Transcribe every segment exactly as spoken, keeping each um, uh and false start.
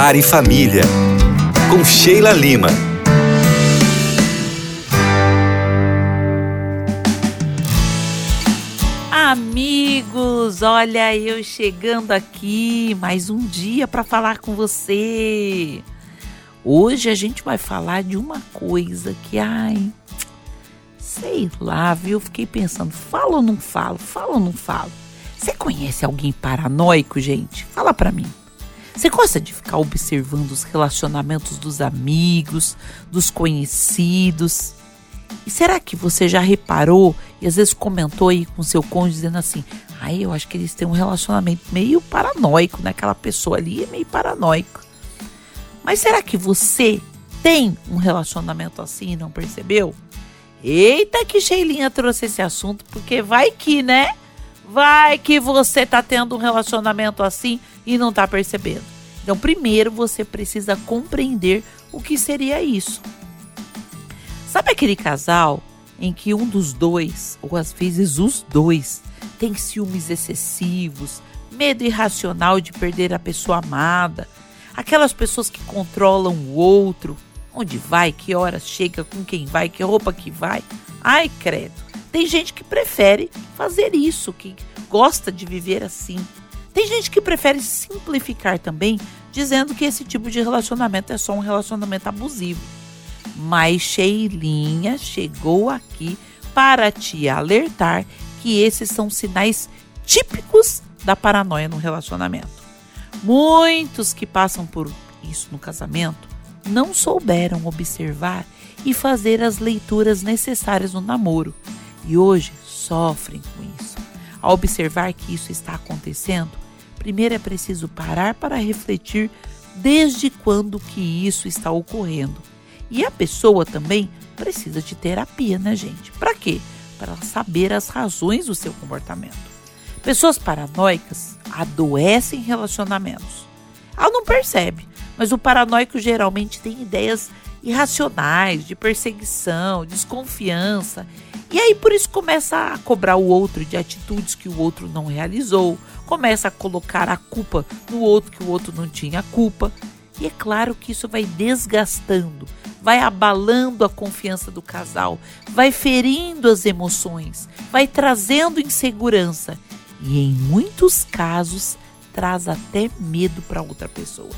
Lar e Família, com Sheila Lima. Amigos, olha eu chegando aqui mais um dia para falar com você. Hoje a gente vai falar de uma coisa que, ai, sei lá, viu? Fiquei pensando, falo ou não falo? Falo ou não falo? Você conhece alguém paranoico, gente? Fala pra mim. Você gosta de ficar observando os relacionamentos dos amigos, dos conhecidos? E será que você já reparou e às vezes comentou aí com seu cônjuge dizendo assim: ai, eu acho que eles têm um relacionamento meio paranoico, né? Aquela pessoa ali é meio paranoico. Mas será que você tem um relacionamento assim e não percebeu? Eita, que Sheilinha trouxe esse assunto, porque vai que, né? Vai que você tá tendo um relacionamento assim e não tá percebendo. Então, primeiro você precisa compreender o que seria isso. Sabe aquele casal em que um dos dois, ou às vezes os dois, tem ciúmes excessivos, medo irracional de perder a pessoa amada, aquelas pessoas que controlam o outro, onde vai, que horas chega, com quem vai, que roupa que vai? Ai, credo. Tem gente que prefere fazer isso, que gosta de viver assim. Tem gente que prefere simplificar também, dizendo que esse tipo de relacionamento é só um relacionamento abusivo. Mas Sheilinha chegou aqui para te alertar que esses são sinais típicos da paranoia no relacionamento. Muitos que passam por isso no casamento não souberam observar e fazer as leituras necessárias no namoro. E hoje sofrem com isso. Ao observar que isso está acontecendo, primeiro é preciso parar para refletir desde quando que isso está ocorrendo. E a pessoa também precisa de terapia, né, gente? Para quê? Para saber as razões do seu comportamento. Pessoas paranoicas adoecem relacionamentos. Ela não percebe, mas o paranoico geralmente tem ideias irracionais, de perseguição, desconfiança. E aí por isso começa a cobrar o outro de atitudes que o outro não realizou, começa a colocar a culpa no outro que o outro não tinha culpa. E é claro que isso vai desgastando, vai abalando a confiança do casal, vai ferindo as emoções, vai trazendo insegurança e em muitos casos traz até medo para outra pessoa.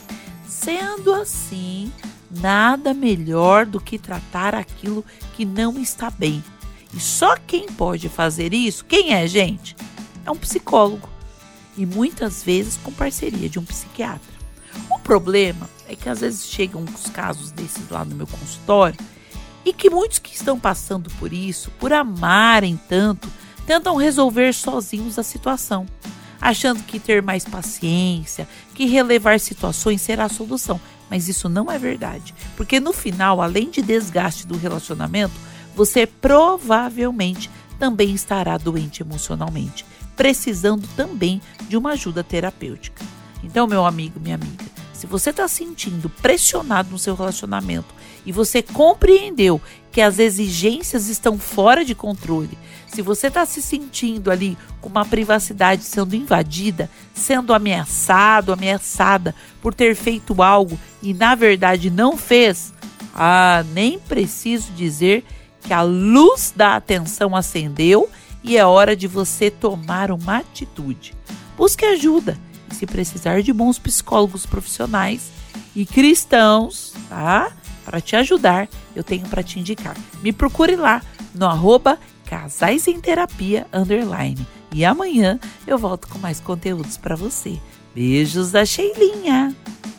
Sendo assim, nada melhor do que tratar aquilo que não está bem. E só quem pode fazer isso, quem é, gente? É um psicólogo. E muitas vezes com parceria de um psiquiatra. O problema é que às vezes chegam uns casos desses lá no meu consultório e que muitos que estão passando por isso, por amarem tanto, tentam resolver sozinhos a situação, achando que ter mais paciência, que relevar situações será a solução. Mas isso não é verdade, porque no final, além de desgaste do relacionamento, você provavelmente também estará doente emocionalmente, precisando também de uma ajuda terapêutica. Então, meu amigo, minha amiga, se você está sentindo pressionado no seu relacionamento e você compreendeu que as exigências estão fora de controle, se você está se sentindo ali com uma privacidade sendo invadida, sendo ameaçado, ameaçada por ter feito algo e na verdade não fez, ah, nem preciso dizer que a luz da atenção acendeu e é hora de você tomar uma atitude. Busque ajuda. E se precisar de bons psicólogos profissionais e cristãos, tá? Para te ajudar, eu tenho para te indicar. Me procure lá no arroba Casais em Terapia underline. E amanhã eu volto com mais conteúdos para você. Beijos da Sheilinha!